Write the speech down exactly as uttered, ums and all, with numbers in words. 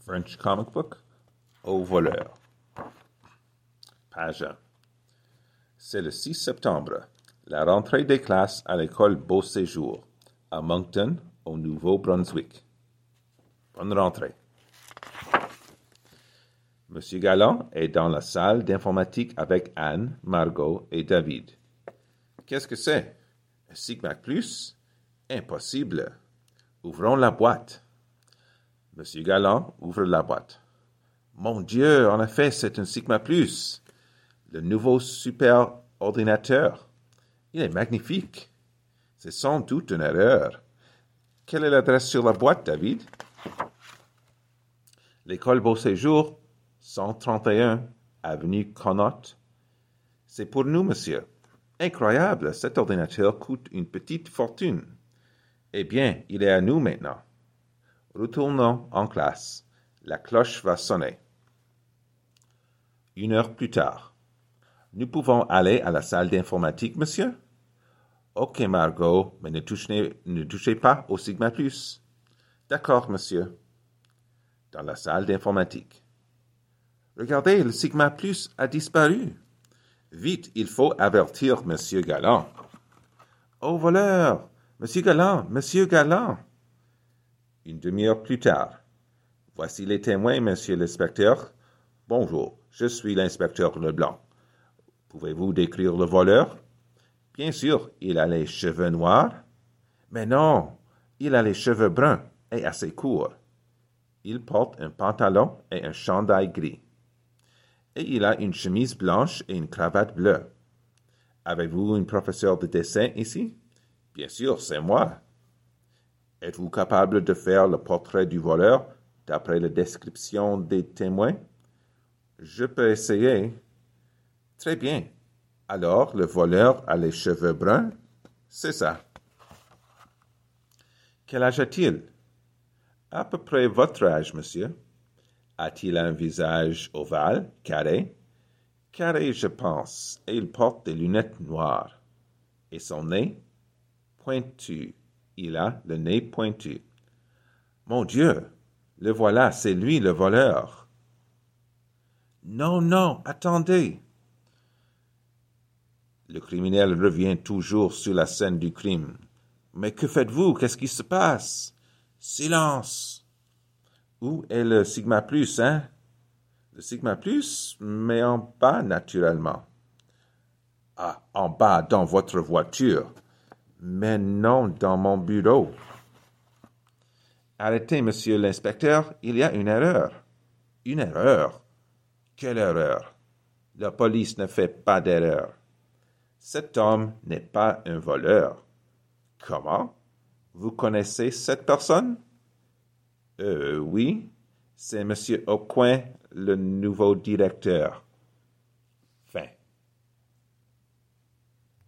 French Comic Book au voleur. Page un. C'est le six septembre, la rentrée des classes à l'école Beau Séjour, à Moncton, au Nouveau-Brunswick. Bonne rentrée. Monsieur Galland est dans la salle d'informatique avec Anne, Margot et David. Qu'est-ce que c'est? Un Sigma Plus? Impossible. Ouvrons la boîte. Monsieur Galland ouvre la boîte. Mon Dieu, en effet, c'est un Sigma Plus. Le nouveau super ordinateur. Il est magnifique. C'est sans doute une erreur. Quelle est l'adresse sur la boîte, David? L'école Beau Séjour, cent trente et un, avenue Connaught. C'est pour nous, monsieur. Incroyable, cet ordinateur coûte une petite fortune. Eh bien, il est à nous maintenant. Retournons en classe. La cloche va sonner. Une heure plus tard. Nous pouvons aller à la salle d'informatique, monsieur? Ok, Margot, mais ne touchez, ne touchez pas au Sigma Plus. D'accord, monsieur. Dans la salle d'informatique. Regardez, le Sigma Plus a disparu. Vite, il faut avertir monsieur Galland. Oh, voleur! Monsieur Galland! Monsieur Galland! Une demi-heure plus tard. Voici les témoins, monsieur l'inspecteur. Bonjour, je suis l'inspecteur Leblanc. Pouvez-vous décrire le voleur? Bien sûr, il a les cheveux noirs. Mais non, il a les cheveux bruns et assez courts. Il porte un pantalon et un chandail gris. Et il a une chemise blanche et une cravate bleue. Avez-vous une professeure de dessin ici? Bien sûr, c'est moi. Êtes-vous capable de faire le portrait du voleur d'après la description des témoins? Je peux essayer. Très bien. Alors, le voleur a les cheveux bruns? C'est ça. Quel âge a-t-il? À peu près votre âge, monsieur. A-t-il un visage ovale, carré? Carré, je pense, et il porte des lunettes noires. Et son nez? Pointu. Il a le nez pointu. Mon Dieu, le voilà, c'est lui le voleur. Non, non, attendez. Le criminel revient toujours sur la scène du crime. Mais que faites-vous? Qu'est-ce qui se passe? Silence! Où est le Sigma Plus, hein? Le Sigma Plus, mais en bas, naturellement. Ah, en bas, dans votre voiture. Mais non, dans mon bureau. Arrêtez, monsieur l'inspecteur, il y a une erreur. Une erreur? Quelle erreur? La police ne fait pas d'erreur. Cet homme n'est pas un voleur. Comment? Vous connaissez cette personne? Euh, oui, c'est monsieur Aucoin, le nouveau directeur.